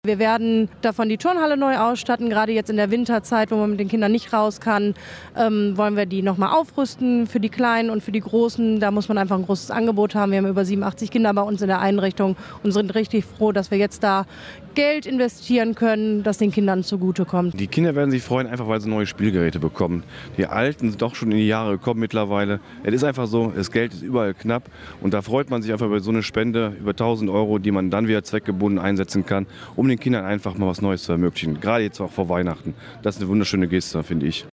Wir werden davon die Turnhalle neu ausstatten. Gerade jetzt in der Winterzeit, wo man mit den Kindern nicht raus kann, wollen wir die nochmal aufrüsten für die Kleinen und für die Großen. Da muss man einfach ein großes Angebot haben. Wir haben über 87 Kinder bei uns in der Einrichtung und sind richtig froh, dass wir jetzt da Geld investieren können, das den Kindern zugutekommt. Die Kinder werden sich freuen, einfach weil sie neue Spielgeräte bekommen. Die Alten sind doch schon in die Jahre gekommen mittlerweile. Es ist einfach so, das Geld ist überall knapp und da freut man sich einfach über so eine Spende, über 1.000 Euro, die man dann wieder zweckgebunden einsetzen kann, um den Kindern einfach mal was Neues zu ermöglichen. Gerade jetzt auch vor Weihnachten. Das ist eine wunderschöne Geste, finde ich.